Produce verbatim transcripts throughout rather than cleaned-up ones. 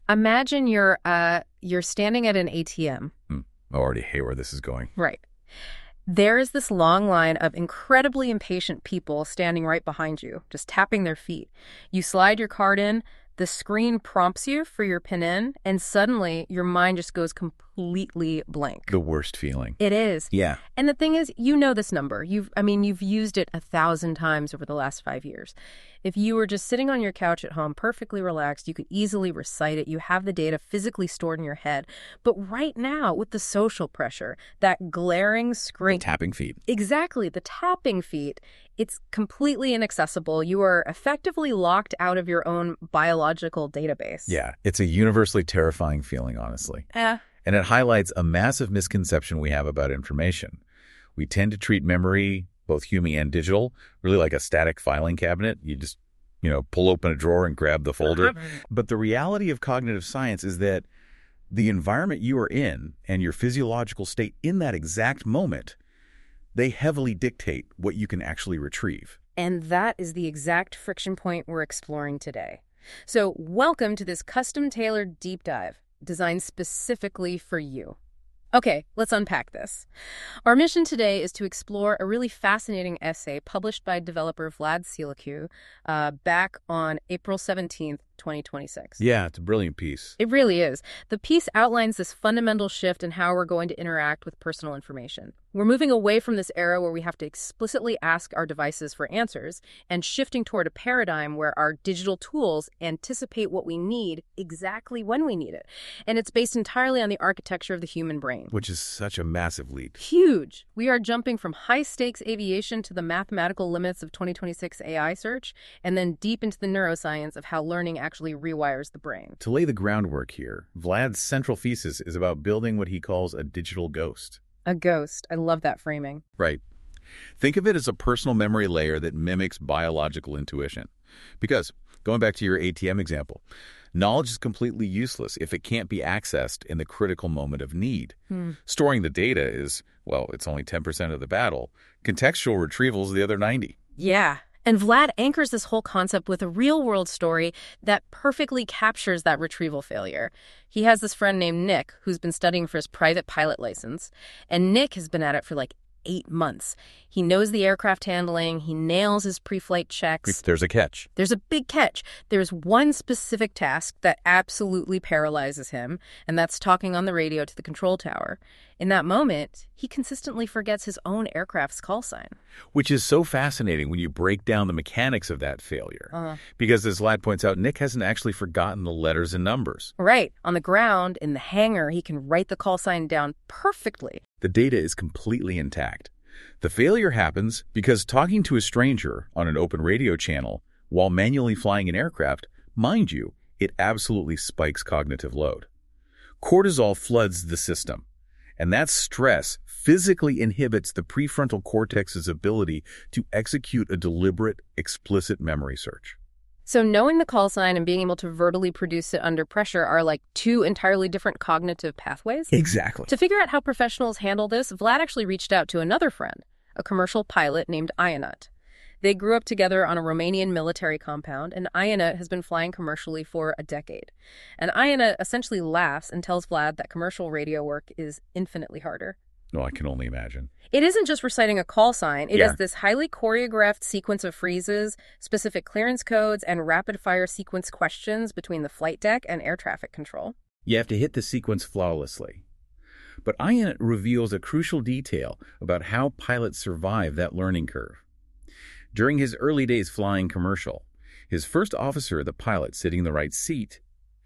Imagine you're uh you're standing at an A T M. Hmm. I already hate where this is going. Right. There is this long line of incredibly impatient people standing right behind you, just tapping their feet. You slide your card in, the screen prompts you for your PIN in, and suddenly your mind just goes completely blank. The worst feeling. It is. Yeah. And the thing is, you know this number. You've, I mean, you've used it a thousand times over the last five years. If you were just sitting on your couch at home, perfectly relaxed, you could easily recite it. You have the data physically stored in your head. But right now, with the social pressure, that glaring screen... The tapping feet. Exactly. The tapping feet. It's completely inaccessible. You are effectively locked out of your own biological database. Yeah. It's a universally terrifying feeling, honestly. Yeah. And it highlights a massive misconception we have about information. We tend to treat memory, both human and digital, really like a static filing cabinet. You just, you know, pull open a drawer and grab the folder. But the reality of cognitive science is that the environment you are in and your physiological state in that exact moment, they heavily dictate what you can actually retrieve. And that is the exact friction point we're exploring today. So welcome to this custom-tailored deep dive designed specifically for you. Okay, let's unpack this. Our mission today is to explore a really fascinating essay published by developer Vlad Selecu uh, back on April seventeenth, twenty twenty-six. Yeah, it's a brilliant piece. It really is. The piece outlines this fundamental shift in how we're going to interact with personal information. We're moving away from this era where we have to explicitly ask our devices for answers and shifting toward a paradigm where our digital tools anticipate what we need exactly when we need it. And it's based entirely on the architecture of the human brain. Which is such a massive leap. Huge. We are jumping from high-stakes aviation to the mathematical limits of twenty twenty-six A I search, and then deep into the neuroscience of how learning actually rewires the brain. To lay the groundwork here, Vlad's central thesis is about building what he calls a digital ghost. A ghost. I love that framing. Right. Think of it as a personal memory layer that mimics biological intuition. Because, going back to your A T M example, knowledge is completely useless if it can't be accessed in the critical moment of need. Hmm. Storing the data is, well, it's only ten percent of the battle. Contextual retrieval is the other ninety. Yeah. And Vlad anchors this whole concept with a real-world story that perfectly captures that retrieval failure. He has this friend named Nick who's been studying for his private pilot license, and Nick has been at it for like eight months. He knows the aircraft handling. He nails his pre-flight checks. There's a catch. There's a big catch. There's one specific task that absolutely paralyzes him, and that's talking on the radio to the control tower. In that moment, he consistently forgets his own aircraft's call sign. Which is so fascinating when you break down the mechanics of that failure. Uh-huh. Because as Vlad points out, Nick hasn't actually forgotten the letters and numbers. Right. On the ground, in the hangar, he can write the call sign down perfectly. The data is completely intact. The failure happens because talking to a stranger on an open radio channel while manually flying an aircraft, mind you, it absolutely spikes cognitive load. Cortisol floods the system, and that stress physically inhibits the prefrontal cortex's ability to execute a deliberate, explicit memory search. So knowing the call sign and being able to verbally produce it under pressure are like two entirely different cognitive pathways? Exactly. To figure out how professionals handle this, Vlad actually reached out to another friend, a commercial pilot named Ionut. They grew up together on a Romanian military compound, and Ionut has been flying commercially for a decade. And Ionut essentially laughs and tells Vlad that commercial radio work is infinitely harder. No, I can only imagine. It isn't just reciting a call sign. It Yeah. is this highly choreographed sequence of phrases, specific clearance codes, and rapid-fire sequence questions between the flight deck and air traffic control. You have to hit the sequence flawlessly. But Ionut reveals a crucial detail about how pilots survive that learning curve. During his early days flying commercial, his first officer, the pilot sitting in the right seat,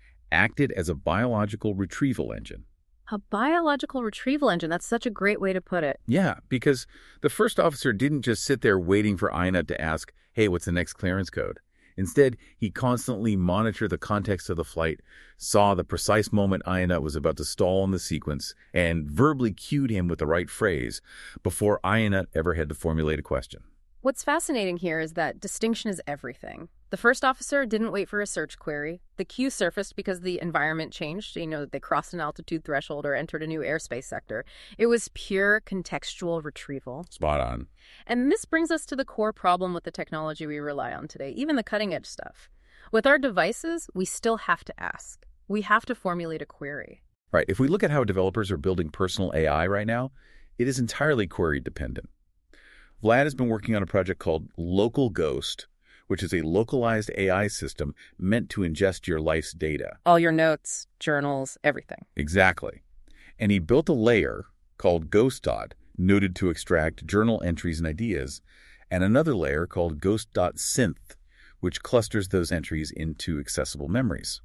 acted as a biological retrieval engine. A biological retrieval engine. That's such a great way to put it. Yeah, because the first officer didn't just sit there waiting for Ionut to ask, hey, what's the next clearance code? Instead, he constantly monitored the context of the flight, saw the precise moment Ionut was about to stall on the sequence, and verbally cued him with the right phrase before Ionut ever had to formulate a question. What's fascinating here is that distinction is everything. The first officer didn't wait for a search query. The cue surfaced because the environment changed. You know, they crossed an altitude threshold or entered a new airspace sector. It was pure contextual retrieval. Spot on. And this brings us to the core problem with the technology we rely on today, even the cutting-edge stuff. With our devices, we still have to ask. We have to formulate a query. Right. If we look at how developers are building personal A I right now, it is entirely query dependent. Vlad has been working on a project called Local Ghost, which is a localized A I system meant to ingest your life's data. All your notes, journals, everything. Exactly. And he built a layer called GhostDot, noted to extract journal entries and ideas, and another layer called Ghost.synth, which clusters those entries into accessible memories.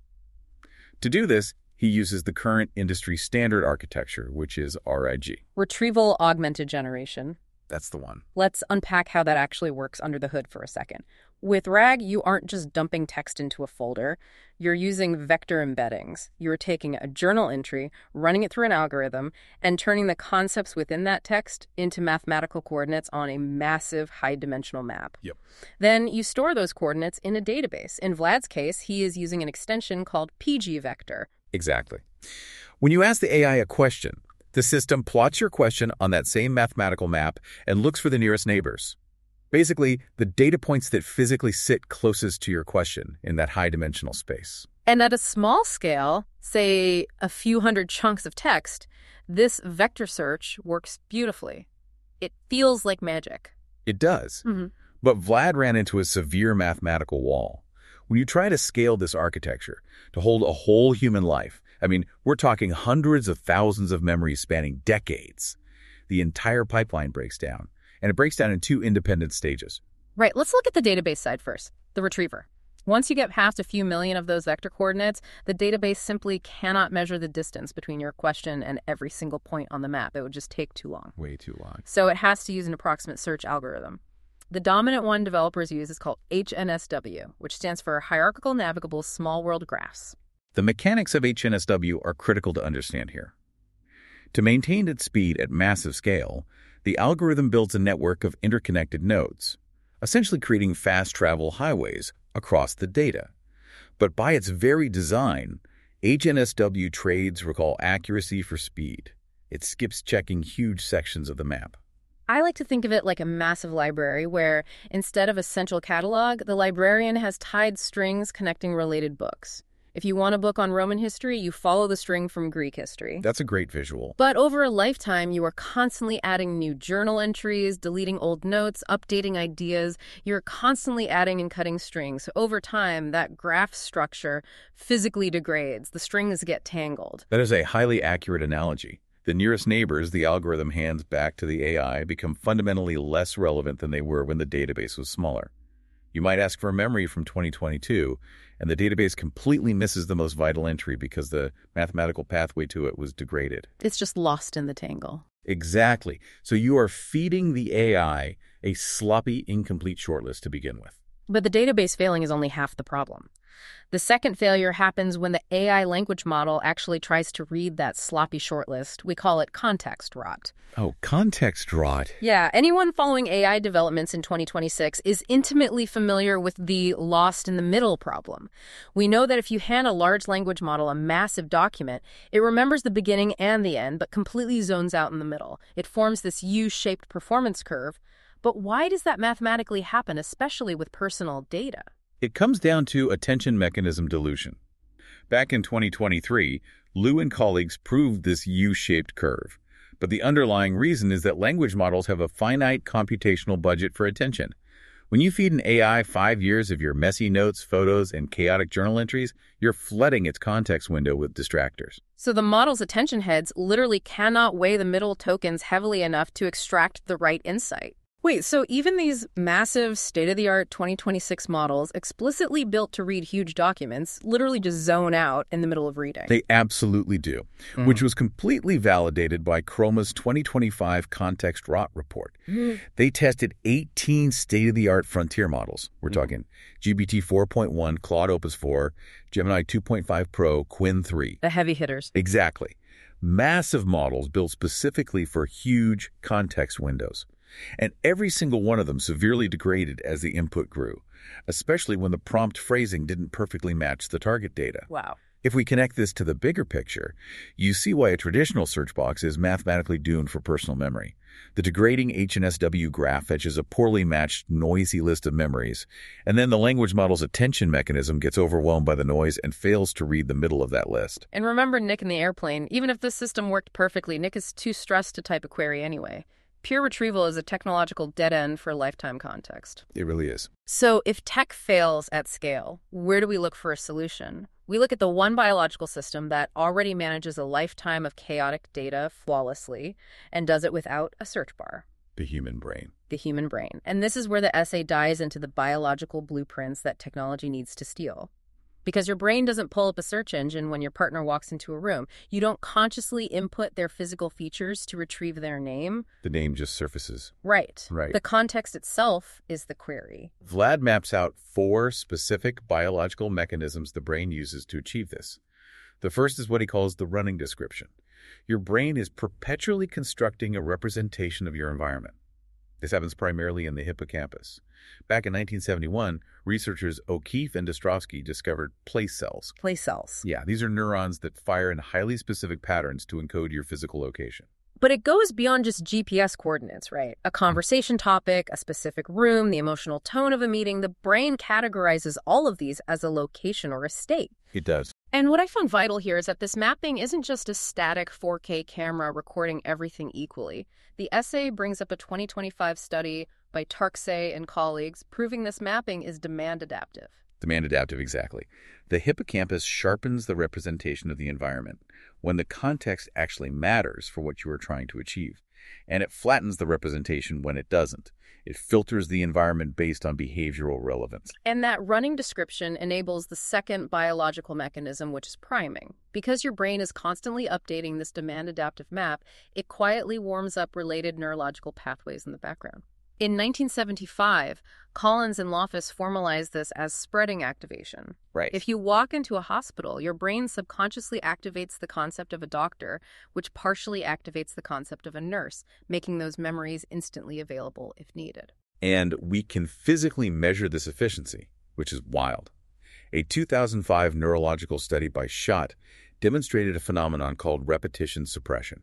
To do this, he uses the current industry standard architecture, which is R A G. Retrieval Augmented Generation. That's the one. Let's unpack how that actually works under the hood for a second. With RAG, you aren't just dumping text into a folder. You're using vector embeddings. You're taking a journal entry, running it through an algorithm, and turning the concepts within that text into mathematical coordinates on a massive high-dimensional map. Yep. Then you store those coordinates in a database. In Vlad's case, he is using an extension called pgvector. Exactly. When you ask the A I a question, the system plots your question on that same mathematical map and looks for the nearest neighbors. Basically, the data points that physically sit closest to your question in that high-dimensional space. And at a small scale, say a few hundred chunks of text, this vector search works beautifully. It feels like magic. It does. Mm-hmm. But Vlad ran into a severe mathematical wall. When you try to scale this architecture to hold a whole human life, I mean, we're talking hundreds of thousands of memories spanning decades, the entire pipeline breaks down. And it breaks down in two independent stages. Right. Let's look at the database side first, the retriever. Once you get past a few million of those vector coordinates, the database simply cannot measure the distance between your question and every single point on the map. It would just take too long. Way too long. So it has to use an approximate search algorithm. The dominant one developers use is called H N S W, which stands for Hierarchical Navigable Small World Graphs. The mechanics of H N S W are critical to understand here. To maintain its speed at massive scale, the algorithm builds a network of interconnected nodes, essentially creating fast travel highways across the data. But by its very design, H N S W trades recall accuracy for speed. It skips checking huge sections of the map. I like to think of it like a massive library where, instead of a central catalog, the librarian has tied strings connecting related books. If you want a book on Roman history, you follow the string from Greek history. That's a great visual. But over a lifetime, you are constantly adding new journal entries, deleting old notes, updating ideas. You're constantly adding and cutting strings. So over time, that graph structure physically degrades. The strings get tangled. That is a highly accurate analogy. The nearest neighbors the algorithm hands back to the A I become fundamentally less relevant than they were when the database was smaller. You might ask for a memory from twenty twenty-two, and the database completely misses the most vital entry because the mathematical pathway to it was degraded. It's just lost in the tangle. Exactly. So you are feeding the A I a sloppy, incomplete shortlist to begin with. But the database failing is only half the problem. The second failure happens when the A I language model actually tries to read that sloppy shortlist. We call it context rot. Oh, context rot. Yeah, anyone following A I developments in twenty twenty-six is intimately familiar with the lost in the middle problem. We know that if you hand a large language model a massive document, it remembers the beginning and the end, but completely zones out in the middle. It forms this U-shaped performance curve. But why does that mathematically happen, especially with personal data? It comes down to attention mechanism dilution. Back in twenty twenty-three, Liu and colleagues proved this U-shaped curve. But the underlying reason is that language models have a finite computational budget for attention. When you feed an A I five years of your messy notes, photos, and chaotic journal entries, you're flooding its context window with distractors. So the model's attention heads literally cannot weigh the middle tokens heavily enough to extract the right insight. Wait, so even these massive state-of-the-art twenty twenty-six models explicitly built to read huge documents literally just zone out in the middle of reading? They absolutely do, mm. which was completely validated by Chroma's twenty twenty-five Context Rot report. Mm. They tested eighteen state-of-the-art frontier models. We're mm. talking G P T four point one, Claude Opus four, Gemini two point five Pro, Quinn three. The heavy hitters. Exactly. Massive models built specifically for huge context windows. And every single one of them severely degraded as the input grew, especially when the prompt phrasing didn't perfectly match the target data. Wow. If we connect this to the bigger picture, you see why a traditional search box is mathematically doomed for personal memory. The degrading H N S W graph fetches a poorly matched, noisy list of memories, and then the language model's attention mechanism gets overwhelmed by the noise and fails to read the middle of that list. And remember Nick in the airplane. Even if this system worked perfectly, Nick is too stressed to type a query anyway. Pure retrieval is a technological dead end for lifetime context. It really is. So if tech fails at scale, where do we look for a solution? We look at the one biological system that already manages a lifetime of chaotic data flawlessly and does it without a search bar. The human brain. The human brain. And this is where the essay dives into the biological blueprints that technology needs to steal. Because your brain doesn't pull up a search engine when your partner walks into a room. You don't consciously input their physical features to retrieve their name. The name just surfaces. Right. Right. The context itself is the query. Vlad maps out four specific biological mechanisms the brain uses to achieve this. The first is what he calls the running description. Your brain is perpetually constructing a representation of your environment. This happens primarily in the hippocampus. Back in nineteen seventy-one, researchers O'Keefe and Ostrovsky discovered place cells. Place cells. Yeah, these are neurons that fire in highly specific patterns to encode your physical location. But it goes beyond just G P S coordinates, right? A conversation topic, a specific room, the emotional tone of a meeting. The brain categorizes all of these as a location or a state. It does. And what I found vital here is that this mapping isn't just a static four K camera recording everything equally. The essay brings up a twenty twenty-five study by Tarksay and colleagues proving this mapping is demand adaptive. Demand adaptive, exactly. The hippocampus sharpens the representation of the environment when the context actually matters for what you are trying to achieve. And it flattens the representation when it doesn't. It filters the environment based on behavioral relevance. And that running description enables the second biological mechanism, which is priming. Because your brain is constantly updating this demand adaptive map, it quietly warms up related neurological pathways in the background. In nineteen seventy-five, Collins and Loftus formalized this as spreading activation. Right. If you walk into a hospital, your brain subconsciously activates the concept of a doctor, which partially activates the concept of a nurse, making those memories instantly available if needed. And we can physically measure this efficiency, which is wild. A two thousand five neurological study by Schott demonstrated a phenomenon called repetition suppression.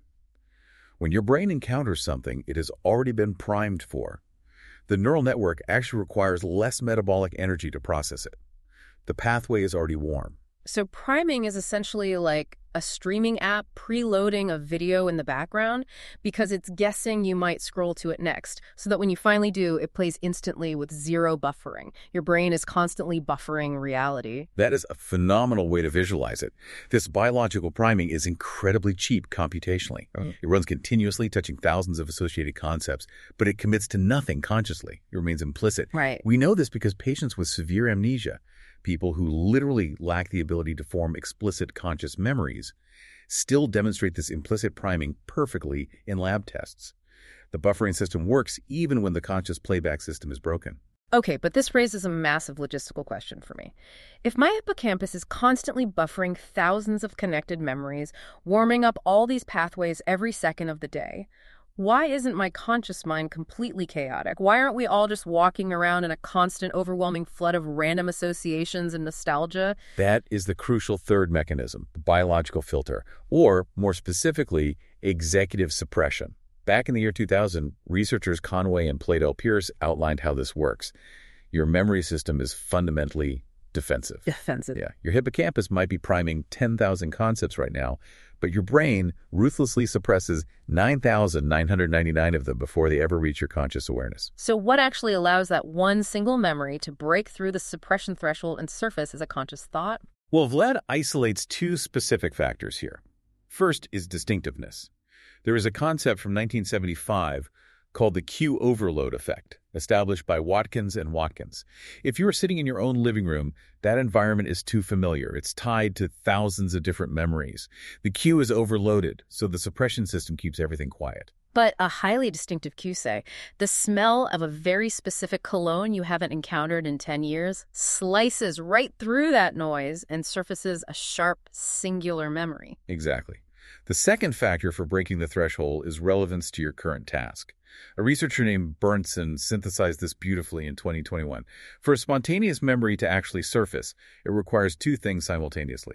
When your brain encounters something it has already been primed for, the neural network actually requires less metabolic energy to process it. The pathway is already warm. So priming is essentially like a streaming app preloading a video in the background because it's guessing you might scroll to it next, so that when you finally do, it plays instantly with zero buffering. Your brain is constantly buffering reality. That is a phenomenal way to visualize it. This biological priming is incredibly cheap computationally. Mm. It runs continuously, touching thousands of associated concepts, but it commits to nothing consciously. It remains implicit. Right. We know this because patients with severe amnesia, people who literally lack the ability to form explicit conscious memories, still demonstrate this implicit priming perfectly in lab tests. The buffering system works even when the conscious playback system is broken. Okay, but this raises a massive logistical question for me. If my hippocampus is constantly buffering thousands of connected memories, warming up all these pathways every second of the day, why isn't my conscious mind completely chaotic? Why aren't we all just walking around in a constant, overwhelming flood of random associations and nostalgia? That is the crucial third mechanism, the biological filter, or more specifically, executive suppression. Back in the year two thousand, researchers Conway and Plato-Pierce outlined how this works. Your memory system is fundamentally defensive. Defensive. Yeah. Your hippocampus might be priming ten thousand concepts right now, but your brain ruthlessly suppresses nine thousand nine hundred ninety-nine of them before they ever reach your conscious awareness. So what actually allows that one single memory to break through the suppression threshold and surface as a conscious thought? Well, Vlad isolates two specific factors here. First is distinctiveness. There is a concept from nineteen seventy-five called the cue overload effect, established by Watkins and Watkins. If you are sitting in your own living room, that environment is too familiar. It's tied to thousands of different memories. The cue is overloaded, so the suppression system keeps everything quiet. But a highly distinctive cue, say, the smell of a very specific cologne you haven't encountered in ten years slices right through that noise and surfaces a sharp, singular memory. Exactly. The second factor for breaking the threshold is relevance to your current task. A researcher named Berntsen synthesized this beautifully in twenty twenty-one. For a spontaneous memory to actually surface, it requires two things simultaneously: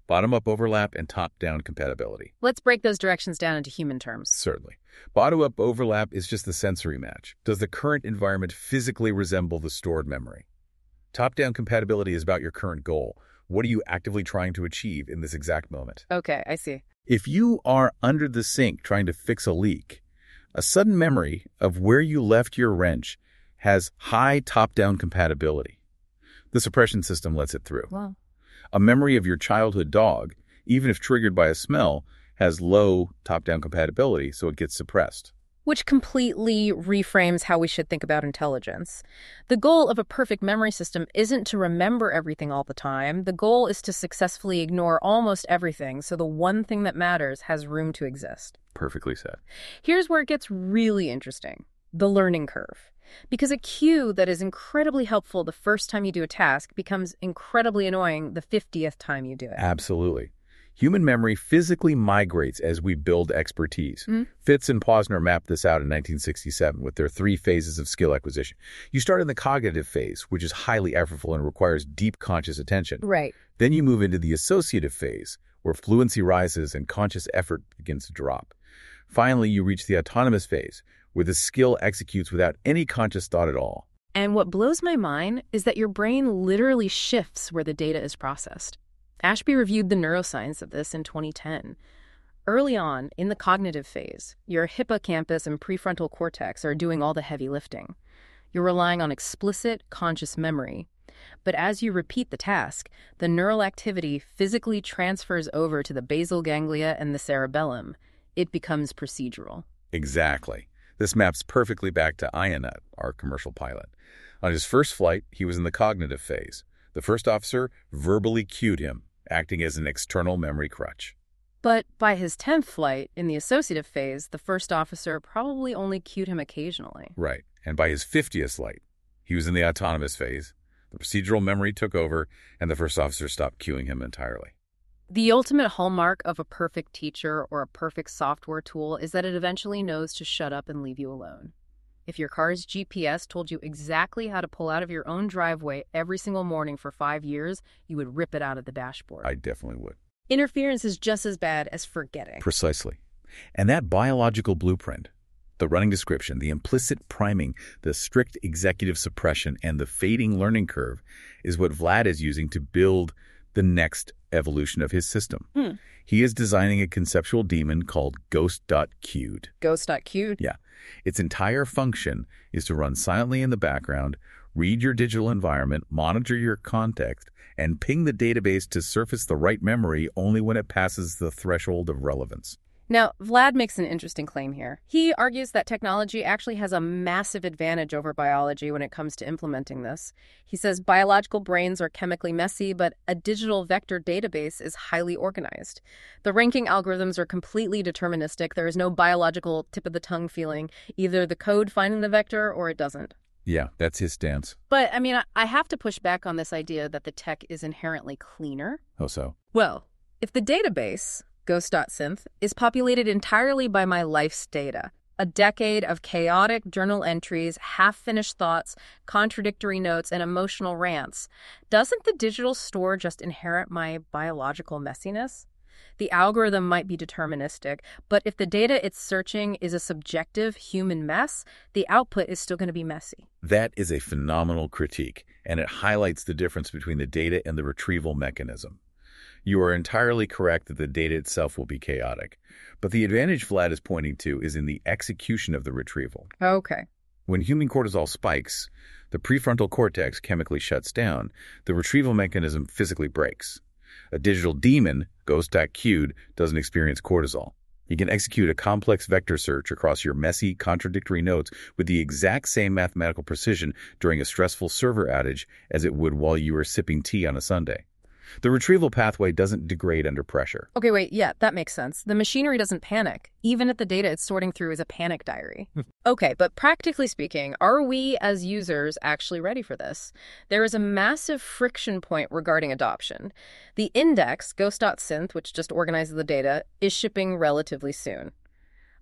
bottom-up overlap and top-down compatibility. Let's break those directions down into human terms. Certainly. Bottom-up overlap is just the sensory match. Does the current environment physically resemble the stored memory? Top-down compatibility is about your current goal. What are you actively trying to achieve in this exact moment? Okay, I see. If you are under the sink trying to fix a leak, a sudden memory of where you left your wrench has high top-down compatibility. The suppression system lets it through. Wow. A memory of your childhood dog, even if triggered by a smell, has low top-down compatibility, so it gets suppressed. Which completely reframes how we should think about intelligence. The goal of a perfect memory system isn't to remember everything all the time. The goal is to successfully ignore almost everything, so the one thing that matters has room to exist. Perfectly said. Here's where it gets really interesting. The learning curve. Because a cue that is incredibly helpful the first time you do a task becomes incredibly annoying the fiftieth time you do it. Absolutely. Human memory physically migrates as we build expertise. Mm-hmm. Fitz and Posner mapped this out in nineteen sixty-seven with their three phases of skill acquisition. You start in the cognitive phase, which is highly effortful and requires deep conscious attention. Right. Then you move into the associative phase, where fluency rises and conscious effort begins to drop. Finally, you reach the autonomous phase, where the skill executes without any conscious thought at all. And what blows my mind is that your brain literally shifts where the data is processed. Ashby reviewed the neuroscience of this in twenty ten. Early on, in the cognitive phase, your hippocampus and prefrontal cortex are doing all the heavy lifting. You're relying on explicit, conscious memory. But as you repeat the task, the neural activity physically transfers over to the basal ganglia and the cerebellum. It becomes procedural. Exactly. This maps perfectly back to Ionut, our commercial pilot. On his first flight, he was in the cognitive phase. The first officer verbally cued him, acting as an external memory crutch. But by his tenth flight, in the associative phase, the first officer probably only cued him occasionally. Right. And by his fiftieth flight, he was in the autonomous phase. The procedural memory took over, and the first officer stopped cueing him entirely. The ultimate hallmark of a perfect teacher or a perfect software tool is that it eventually knows to shut up and leave you alone. If your car's G P S told you exactly how to pull out of your own driveway every single morning for five years, you would rip it out of the dashboard. I definitely would. Interference is just as bad as forgetting. Precisely. And that biological blueprint, the running description, the implicit priming, the strict executive suppression, and the fading learning curve is what Vlad is using to build the next evolution of his system. Hmm. He is designing a conceptual daemon called Ghost.Queued. Ghost.Queued? Yeah. Its entire function is to run silently in the background, read your digital environment, monitor your context, and ping the database to surface the right memory only when it passes the threshold of relevance. Now, Vlad makes an interesting claim here. He argues that technology actually has a massive advantage over biology when it comes to implementing this. He says biological brains are chemically messy, but a digital vector database is highly organized. The ranking algorithms are completely deterministic. There is no biological tip-of-the-tongue feeling. Either the code finding the vector or it doesn't. Yeah, that's his stance. But, I mean, I have to push back on this idea that the tech is inherently cleaner. Oh, so? Well, if the database, Ghost.Synth, is populated entirely by my life's data, a decade of chaotic journal entries, half-finished thoughts, contradictory notes, and emotional rants, doesn't the digital store just inherit my biological messiness? The algorithm might be deterministic, but if the data it's searching is a subjective human mess, the output is still going to be messy. That is a phenomenal critique, and it highlights the difference between the data and the retrieval mechanism. You are entirely correct that the data itself will be chaotic, but the advantage Vlad is pointing to is in the execution of the retrieval. Okay. When human cortisol spikes, the prefrontal cortex chemically shuts down. The retrieval mechanism physically breaks. A digital daemon, Ghost.Queued, doesn't experience cortisol. You can execute a complex vector search across your messy, contradictory notes with the exact same mathematical precision during a stressful server outage as it would while you were sipping tea on a Sunday. The retrieval pathway doesn't degrade under pressure. Okay, wait, yeah, that makes sense. The machinery doesn't panic, even if the data it's sorting through is a panic diary. Okay, but practically speaking, are we as users actually ready for this? There is a massive friction point regarding adoption. The index, Ghost.Synth, which just organizes the data, is shipping relatively soon.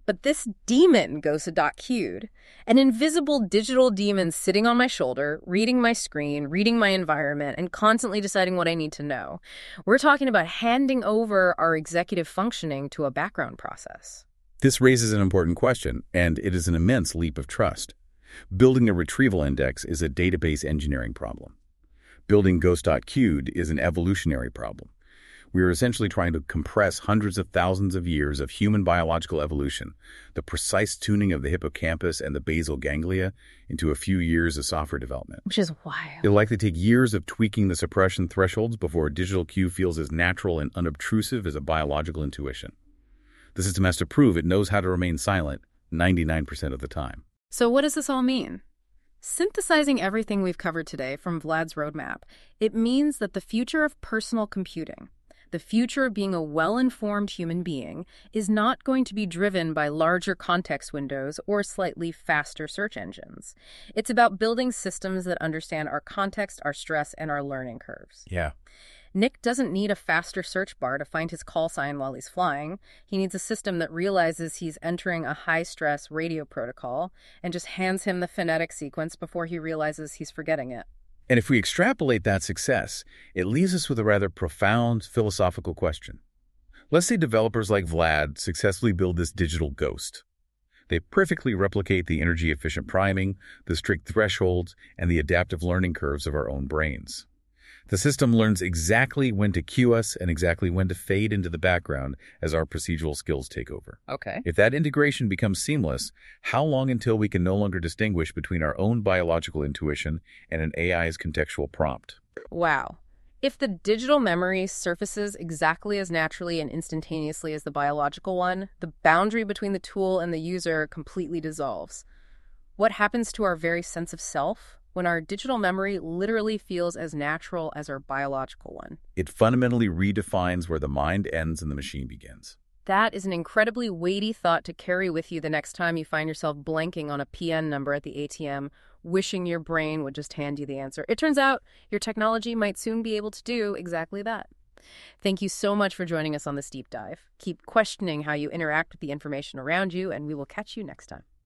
But this demon goes to Doc Cued, an invisible digital demon sitting on my shoulder, reading my screen, reading my environment, and constantly deciding what I need to know. We're talking about handing over our executive functioning to a background process. This raises an important question, and it is an immense leap of trust. Building a retrieval index is a database engineering problem. Building Ghost.Cued is an evolutionary problem. We are essentially trying to compress hundreds of thousands of years of human biological evolution, the precise tuning of the hippocampus and the basal ganglia, into a few years of software development. Which is wild. It'll likely take years of tweaking the suppression thresholds before a digital cue feels as natural and unobtrusive as a biological intuition. The system has to prove it knows how to remain silent ninety-nine percent of the time. So what does this all mean? Synthesizing everything we've covered today from Vlad's roadmap, it means that the future of personal computing, the future of being a well-informed human being, is not going to be driven by larger context windows or slightly faster search engines. It's about building systems that understand our context, our stress, and our learning curves. Yeah. Nick doesn't need a faster search bar to find his call sign while he's flying. He needs a system that realizes he's entering a high-stress radio protocol and just hands him the phonetic sequence before he realizes he's forgetting it. And if we extrapolate that success, it leaves us with a rather profound philosophical question. Let's say developers like Vlad successfully build this digital ghost. They perfectly replicate the energy-efficient priming, the strict thresholds, and the adaptive learning curves of our own brains. The system learns exactly when to cue us and exactly when to fade into the background as our procedural skills take over. Okay. If that integration becomes seamless, how long until we can no longer distinguish between our own biological intuition and an A I's contextual prompt? Wow. If the digital memory surfaces exactly as naturally and instantaneously as the biological one, the boundary between the tool and the user completely dissolves. What happens to our very sense of self when our digital memory literally feels as natural as our biological one? It fundamentally redefines where the mind ends and the machine begins. That is an incredibly weighty thought to carry with you the next time you find yourself blanking on a P N number at the A T M, wishing your brain would just hand you the answer. It turns out your technology might soon be able to do exactly that. Thank you so much for joining us on this deep dive. Keep questioning how you interact with the information around you, and we will catch you next time.